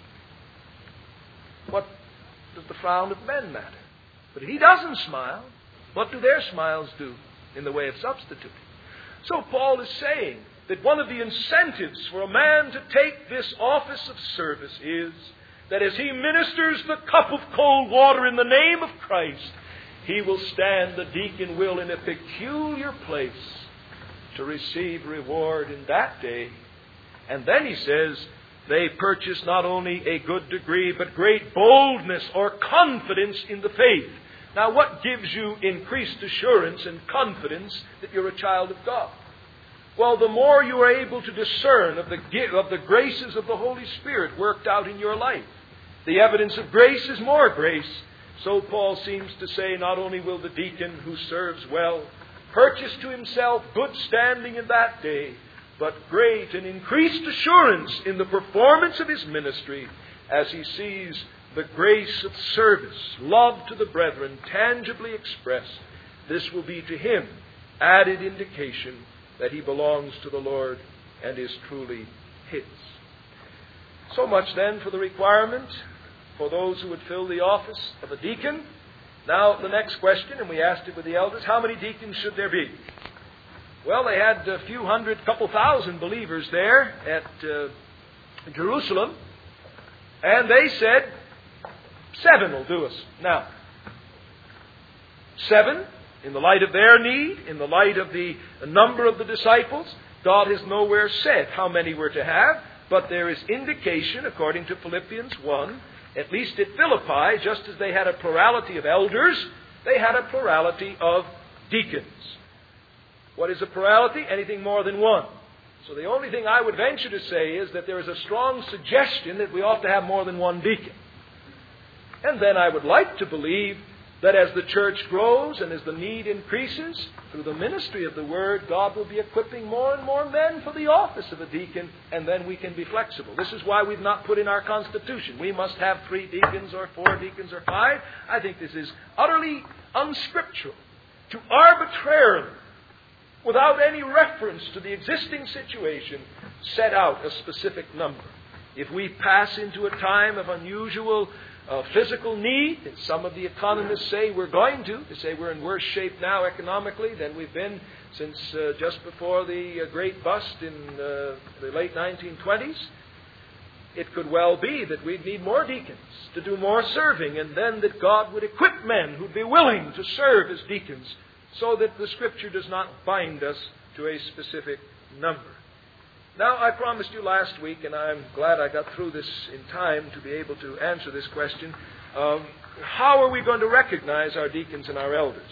what does the frown of men matter? But if He doesn't smile, what do their smiles do in the way of substituting? So Paul is saying that one of the incentives for a man to take this office of service is that as he ministers the cup of cold water in the name of Christ, he will stand, the deacon will, in a peculiar place to receive reward in that day. And then he says, they purchase not only a good degree, but great boldness or confidence in the faith. Now, what gives you increased assurance and confidence that you're a child of God? Well, the more you are able to discern of the, of the graces of the Holy Spirit worked out in your life. The evidence of grace is more grace. So Paul seems to say, not only will the deacon who serves well purchase to himself good standing in that day, but great and increased assurance in the performance of his ministry as he sees the grace of service, love to the brethren, tangibly expressed. This will be to him added indication that he belongs to the Lord and is truly His. So much then for the requirement for those who would fill the office of a deacon. Now the next question, and we asked it with the elders, how many deacons should there be? Well, they had a few hundred, couple thousand believers there at uh, Jerusalem, and they said, seven will do us. Now, seven, in the light of their need, in the light of the number of the disciples, God has nowhere said how many we're to have, but there is indication, according to Philippians one, at least at Philippi, just as they had a plurality of elders, they had a plurality of deacons. What is a plurality? Anything more than one. So the only thing I would venture to say is that there is a strong suggestion that we ought to have more than one deacon. And then I would like to believe that as the church grows and as the need increases, through the ministry of the Word, God will be equipping more and more men for the office of a deacon, and then we can be flexible. This is why we've not put in our Constitution, we must have three deacons or four deacons or five. I think this is utterly unscriptural to arbitrarily, without any reference to the existing situation, set out a specific number. If we pass into a time of unusual Uh, physical need, and some of the economists say we're going to. They say we're in worse shape now economically than we've been since uh, just before the uh, great bust in uh, the late nineteen twenties. It could well be that we'd need more deacons to do more serving, and then that God would equip men who'd be willing to serve as deacons, so that the Scripture does not bind us to a specific number. Now, I promised you last week, and I'm glad I got through this in time to be able to answer this question, um, how are we going to recognize our deacons and our elders?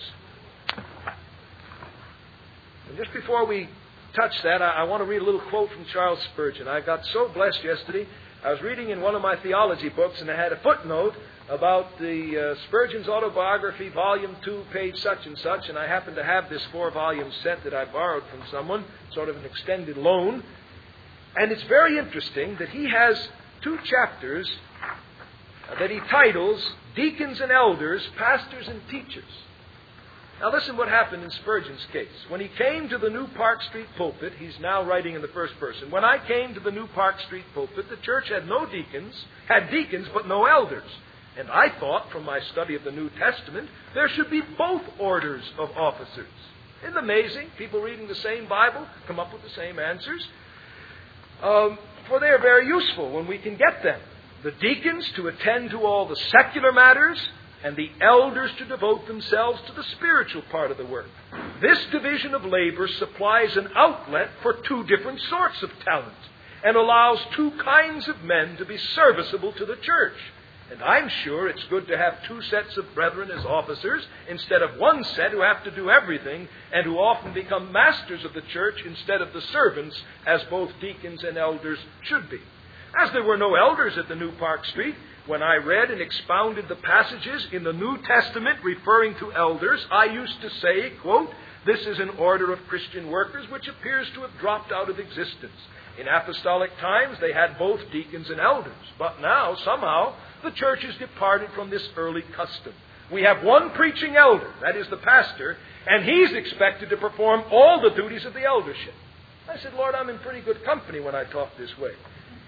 And just before we touch that, I, I want to read a little quote from Charles Spurgeon. I got so blessed yesterday. I was reading in one of my theology books, and I had a footnote about the uh, Spurgeon's autobiography, volume two, page such and such, and I happened to have this four-volume set that I borrowed from someone, sort of an extended loan. And it's very interesting that he has two chapters that he titles Deacons and Elders, Pastors and Teachers. Now listen what happened in Spurgeon's case. When he came to the New Park Street pulpit, he's now writing in the first person. When I came to the New Park Street pulpit, the church had no deacons, had deacons but no elders. And I thought, from my study of the New Testament, there should be both orders of officers. Isn't it amazing? People reading the same Bible come up with the same answers. Um, for they are very useful when we can get them. The deacons to attend to all the secular matters, and the elders to devote themselves to the spiritual part of the work. This division of labor supplies an outlet for two different sorts of talent and allows two kinds of men to be serviceable to the church. And I'm sure it's good to have two sets of brethren as officers instead of one set who have to do everything and who often become masters of the church instead of the servants, as both deacons and elders should be. As there were no elders at the New Park Street, when I read and expounded the passages in the New Testament referring to elders, I used to say, quote, "This is an order of Christian workers which appears to have dropped out of existence. In apostolic times, they had both deacons and elders. But now, somehow, the church has departed from this early custom. We have one preaching elder, that is the pastor, and he's expected to perform all the duties of the eldership." I said, "Lord, I'm in pretty good company when I talk this way."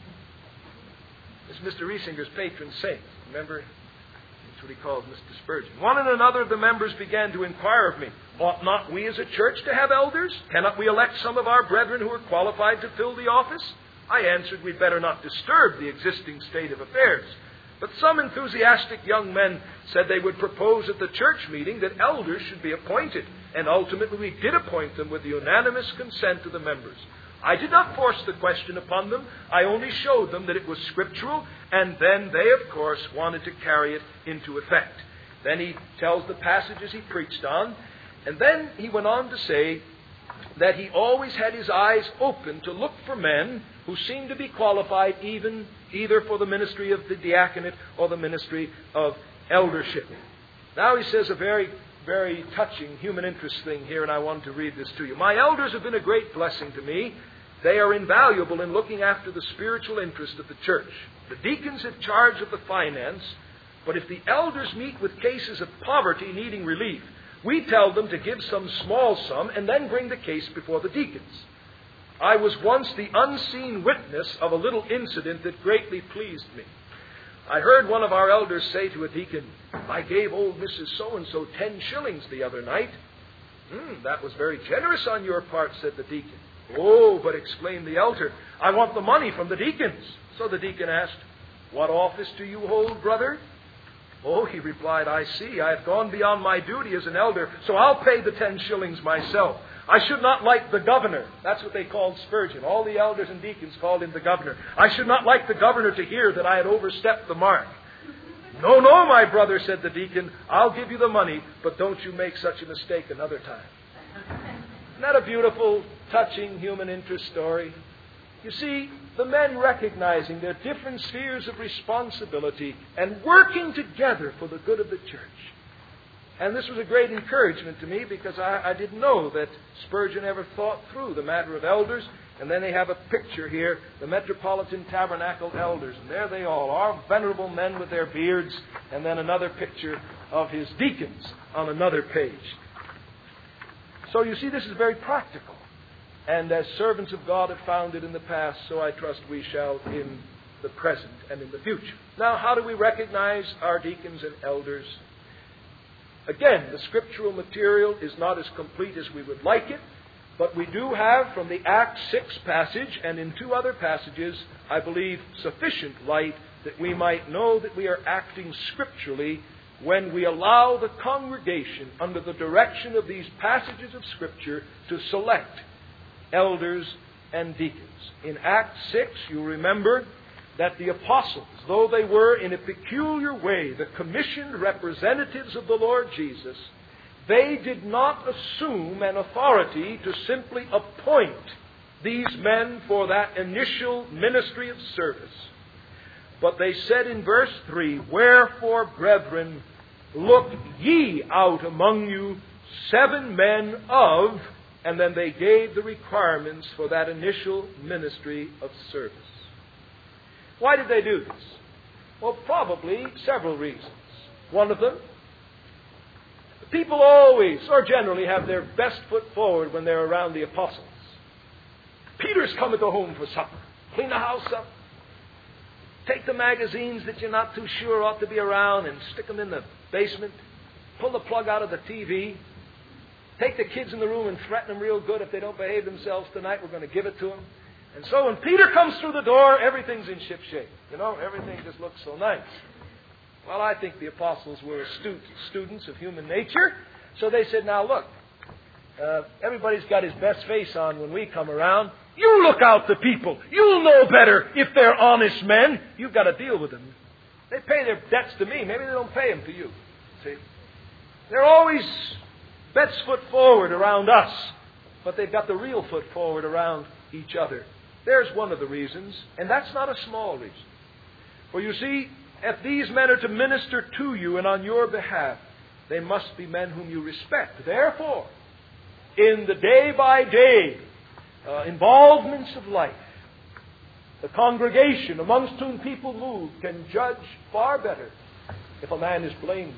It's Mister Riesinger's patron saint. Remember? That's what he called Mister Spurgeon. One and another of the members began to inquire of me, "Ought not we as a church to have elders? Cannot we elect some of our brethren who are qualified to fill the office?" I answered, "We'd better not disturb the existing state of affairs." But some enthusiastic young men said they would propose at the church meeting that elders should be appointed, and ultimately we did appoint them with the unanimous consent of the members. I did not force the question upon them. I only showed them that it was scriptural, and then they, of course, wanted to carry it into effect. Then he tells the passages he preached on, and then he went on to say that he always had his eyes open to look for men who seemed to be qualified even either for the ministry of the diaconate or the ministry of eldership. Now he says a very, very touching human interest thing here, and I want to read this to you. "My elders have been a great blessing to me. They are invaluable in looking after the spiritual interest of the church. The deacons have charge of the finance, but if the elders meet with cases of poverty needing relief, we tell them to give some small sum and then bring the case before the deacons. I was once the unseen witness of a little incident that greatly pleased me. I heard one of our elders say to a deacon, 'I gave old Missus So-and-so ten shillings the other night.' 'Hmm, that was very generous on your part,' said the deacon. 'Oh, but,' exclaimed the elder, 'I want the money from the deacons.' So the deacon asked, 'What office do you hold, brother?' 'Oh,' he replied, 'I see. I have gone beyond my duty as an elder, so I'll pay the ten shillings myself. I should not like the governor.'" That's what they called Spurgeon. All the elders and deacons called him the governor. "I should not like the governor to hear that I had overstepped the mark." "No, no, my brother," said the deacon. "I'll give you the money, but don't you make such a mistake another time." Isn't that a beautiful, touching human interest story? You see, the men recognizing their different spheres of responsibility and working together for the good of the church. And this was a great encouragement to me because I, I didn't know that Spurgeon ever thought through the matter of elders. And then they have a picture here, the Metropolitan Tabernacle elders. And there they all are, venerable men with their beards. And then another picture of his deacons on another page. So you see, this is very practical. And as servants of God have found it in the past, so I trust we shall in the present and in the future. Now, how do we recognize our deacons and elders? Again, the scriptural material is not as complete as we would like it, but we do have from the Acts six passage and in two other passages, I believe, sufficient light that we might know that we are acting scripturally when we allow the congregation, under the direction of these passages of Scripture, to select elders and deacons. In Acts six, you remember that the apostles, though they were in a peculiar way the commissioned representatives of the Lord Jesus, they did not assume an authority to simply appoint these men for that initial ministry of service. But they said in verse three, "Wherefore, brethren, look ye out among you seven men of," and then they gave the requirements for that initial ministry of service. Why did they do this? Well, probably several reasons. One of them, people always, or generally, have their best foot forward when they're around the apostles. Peter's coming to home for supper. Clean the house up. Take the magazines that you're not too sure ought to be around and stick them in the basement. Pull the plug out of the T V. Take the kids in the room and threaten them real good. If they don't behave themselves tonight, we're going to give it to them. And so when Peter comes through the door, everything's in ship shape. You know, everything just looks so nice. Well, I think the apostles were astute students of human nature. So they said, now look, uh, everybody's got his best face on when we come around. You look out the people. You'll know better if they're honest men. You've got to deal with them. They pay their debts to me. Maybe they don't pay them to you. See? They're always best foot forward around us, but they've got the real foot forward around each other. There's one of the reasons, and that's not a small reason. For you see, if these men are to minister to you and on your behalf, they must be men whom you respect. Therefore, in the day-by-day uh, involvements of life, the congregation amongst whom people move can judge far better if a man is blameless,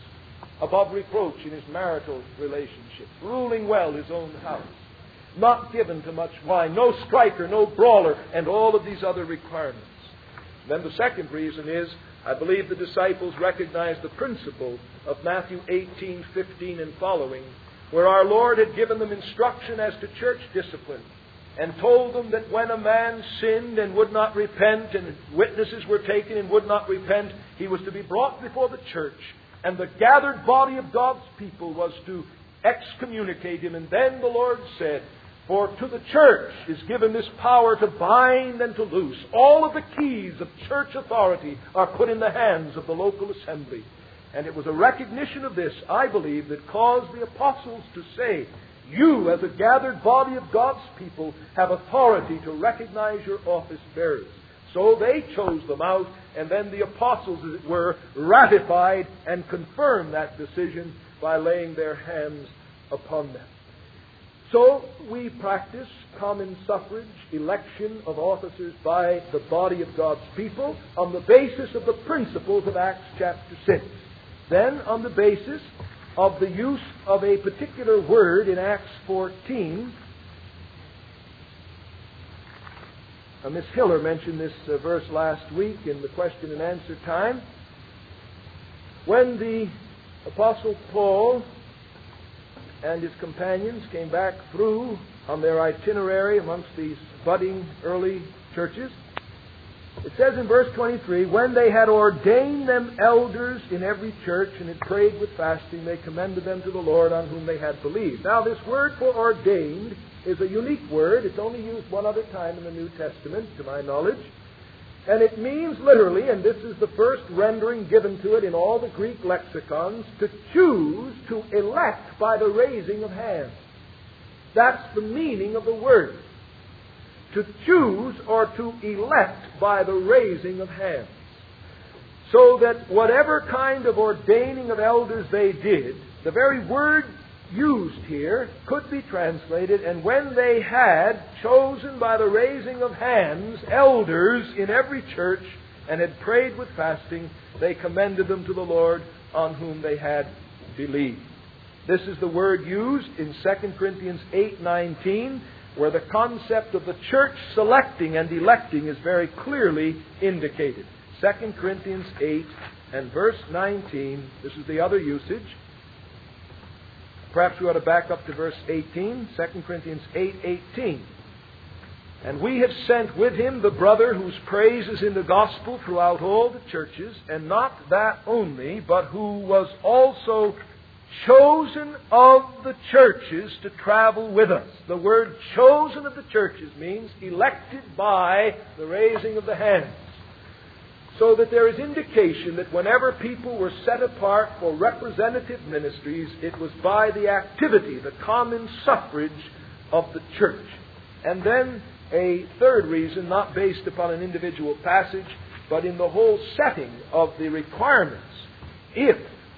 above reproach in his marital relationship, ruling well his own house, not given to much wine, no striker, no brawler, and all of these other requirements. Then the second reason is, I believe the disciples recognized the principle of Matthew eighteen, fifteen and following, where our Lord had given them instruction as to church discipline, and told them that when a man sinned and would not repent, and witnesses were taken and would not repent, he was to be brought before the church, and the gathered body of God's people was to excommunicate him. And then the Lord said, for to the church is given this power to bind and to loose. All of the keys of church authority are put in the hands of the local assembly. And it was a recognition of this, I believe, that caused the apostles to say, you, as a gathered body of God's people, have authority to recognize your office bearers. So they chose them out, and then the apostles, as it were, ratified and confirmed that decision by laying their hands upon them. So we practice common suffrage, election of officers by the body of God's people on the basis of the principles of Acts chapter six. Then on the basis of the use of a particular word in Acts fourteen. Uh, Miss Hiller mentioned this uh, verse last week in the question and answer time. When the Apostle Paul and his companions came back through on their itinerary amongst these budding early churches, it says in verse twenty-three, when they had ordained them elders in every church and had prayed with fasting, they commended them to the Lord on whom they had believed. Now this word for ordained is a unique word. It's only used one other time in the New Testament, to my knowledge. And it means literally, and this is the first rendering given to it in all the Greek lexicons, to choose, to elect by the raising of hands. That's the meaning of the word. To choose or to elect by the raising of hands. So that whatever kind of ordaining of elders they did, the very word used here could be translated, and when they had chosen by the raising of hands elders in every church and had prayed with fasting, they commended them to the Lord on whom they had believed. This is the word used in Second Corinthians eight nineteen, where the concept of the church selecting and electing is very clearly indicated. Second Corinthians eight and verse nineteen, this is the other usage. Perhaps we ought to back up to verse eighteen, Second Corinthians eight eighteen. And we have sent with him the brother whose praise is in the gospel throughout all the churches, and not that only, but who was also chosen of the churches to travel with us. The word chosen of the churches means elected by the raising of the hands. So that there is indication that whenever people were set apart for representative ministries, it was by the activity, the common suffrage of the church. And then a third reason, not based upon an individual passage, but in the whole setting of the requirements. If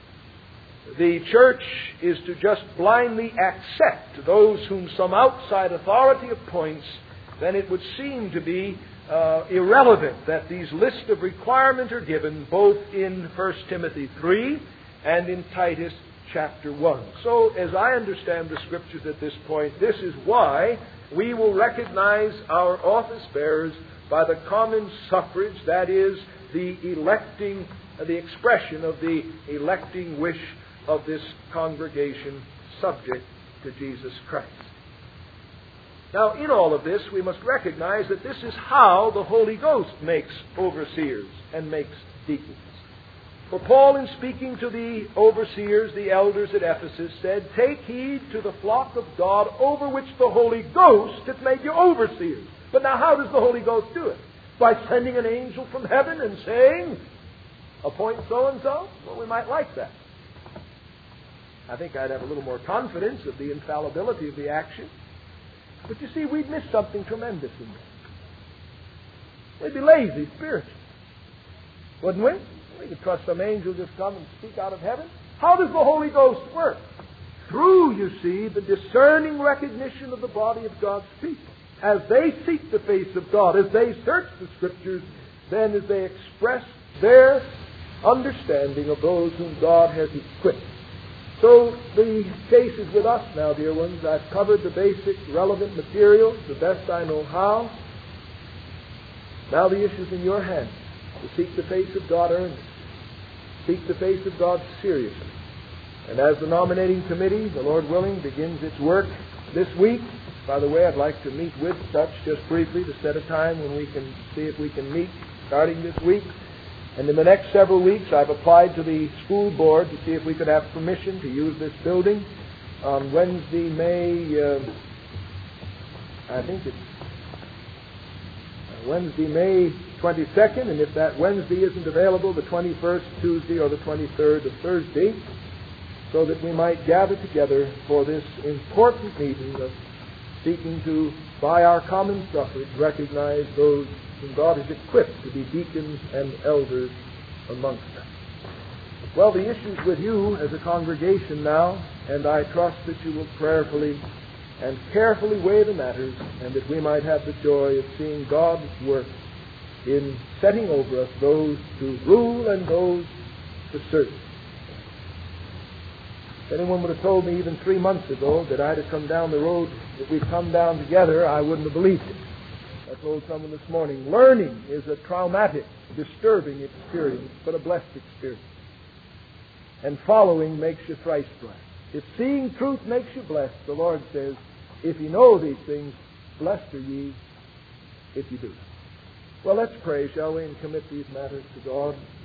the church is to just blindly accept those whom some outside authority appoints, then it would seem to be uh, irrelevant that these lists of requirements are given both in First Timothy three and in Titus chapter one. So, as I understand the Scriptures at this point, this is why we will recognize our office bearers by the common suffrage, that is, the electing, uh, the expression of the electing wish of this congregation subject to Jesus Christ. Now, in all of this, we must recognize that this is how the Holy Ghost makes overseers and makes deacons. For Paul, in speaking to the overseers, the elders at Ephesus, said, "Take heed to the flock of God over which the Holy Ghost hath made you overseers." But now how does the Holy Ghost do it? By sending an angel from heaven and saying, "Appoint so-and-so"? Well, we might like that. I think I'd have a little more confidence of the infallibility of the action. But you see, we'd miss something tremendous in this. We'd be lazy spiritually, wouldn't we? We could trust some angel just come and speak out of heaven. How does the Holy Ghost work? Through, you see, the discerning recognition of the body of God's people. As they seek the face of God, as they search the Scriptures, then as they express their understanding of those whom God has equipped. So the case is with us now, dear ones. I've covered the basic relevant materials the best I know how. Now the issue's in your hands to seek the face of God earnestly. Seek the face of God seriously. And as the nominating committee, the Lord willing, begins its work this week, by the way, I'd like to meet with such just briefly to set a time when we can see if we can meet starting this week. And in the next several weeks, I've applied to the school board to see if we could have permission to use this building on Wednesday, May, uh, I think it's Wednesday, May twenty-second, and if that Wednesday isn't available, the twenty-first, Tuesday, or the twenty-third of Thursday, so that we might gather together for this important meeting of seeking to, by our common suffrage, recognize those whom God has equipped to be deacons and elders amongst us. Well, the issue's with you as a congregation now, and I trust that you will prayerfully and carefully weigh the matters, and that we might have the joy of seeing God's work in setting over us those to rule and those to serve. If anyone would have told me even three months ago that I'd have come down the road that we'd come down together, I wouldn't have believed it. I told someone this morning, learning is a traumatic, disturbing experience, but a blessed experience. And following makes you thrice blessed. If seeing truth makes you blessed, the Lord says, if you know these things, blessed are ye if you do them. Well, let's pray, shall we, and commit these matters to God.